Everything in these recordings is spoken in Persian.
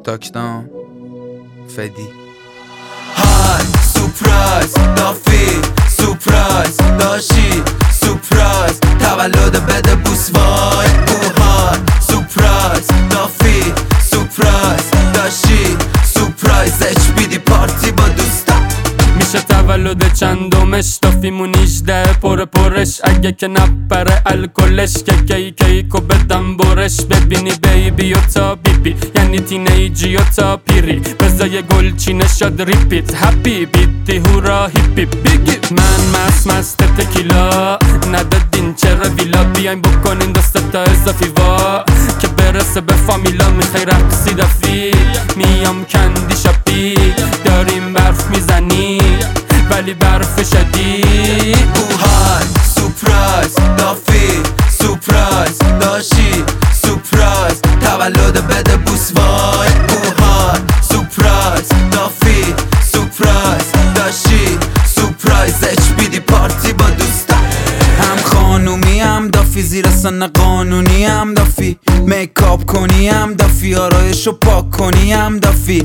تاکداون فدی های سورپرایز دافی سورپرایز داشی سورپرایز تولد بده بوس وای های سورپرایز دافی سورپرایز داشی سورپرایز HBD پارتی با دوستا میشه تولد چندمش دافیمون 18 پرش اگه که نپره الکلش که کیکو بدم برش ببینی بیبی و تا بیبی یعنی تینیجی و تا پیری بزای گلچینه شد ریپیت هپی بیتی هورا هیپی بیگی من مست تکیلا ندادین چرا ویلا بیاین بکنین دسته تا اضافی وا که برسه به فامیلا میخوای رقصی دافی میام کندی شاپی داریم برف میزنی ولی برف شدید های سورپرایز دافی سورپرایز داشی سورپرایز تولد بده بوس وای های سورپرایز دافی سورپرایز داشی سورپرایز HBD پارتی با دوستا هم خانومی هم دافی زیر سن قانونی هم دافی میکاپ کنی هم دافی آرایشو پاک کنی هم دافی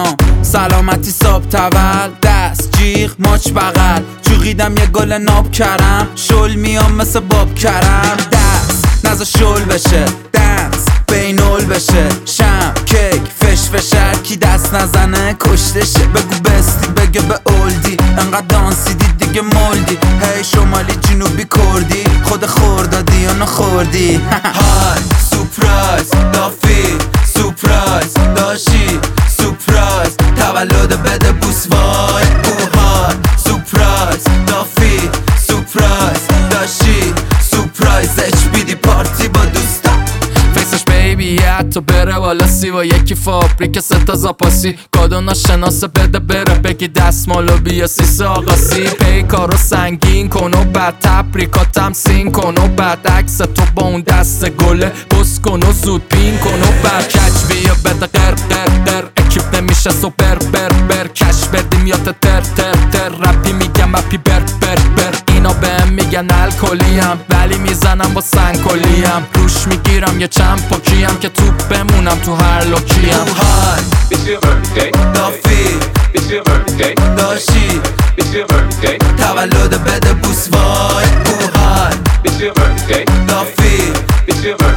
سلامتی ساب تول دست جیغ ماچ بغل چوغیدم یه گل ناب کرم شل میام مثل باب کرم دست نزا شل بشه دنس بینول بشه شم کیک فشر کی دست نزنه کشتشه بگو بستی بگه به اولدی انقدر دانسیدی دیگه مولدی هی شمالی جنوبی کردی خود خوردادی یا نخوردی های سورپرایز دافی سورپرایز داشی سورپرایز تولد بده بوس وای های سورپرایز دافی سورپرایز داشی سورپرایز HBD پارتی با دوستا فیسش بیبی حتی بره والا سی و یکی فابریک ستا زاپاسی کادو ناشناسه بده بره بگی دستمالو بیا سیس آقاسی پیکارو سنگین کن و بعد تبریکاتم سین کن و بعد عکس تو با اون دست گله بس کن و زود پین کن و بعد کچ بیا بده قر اکیپ نمیشه سوپر بر کش بردیم یا تر رپی میگم اپی بر اینا بهم میگن الکلیم ولی میزنم با سنگکلیم روش میگیرم یه چند پاکیم که توپ بمونم تو هر لوکیم های دافی داشی تولد بده بوس وای های دافی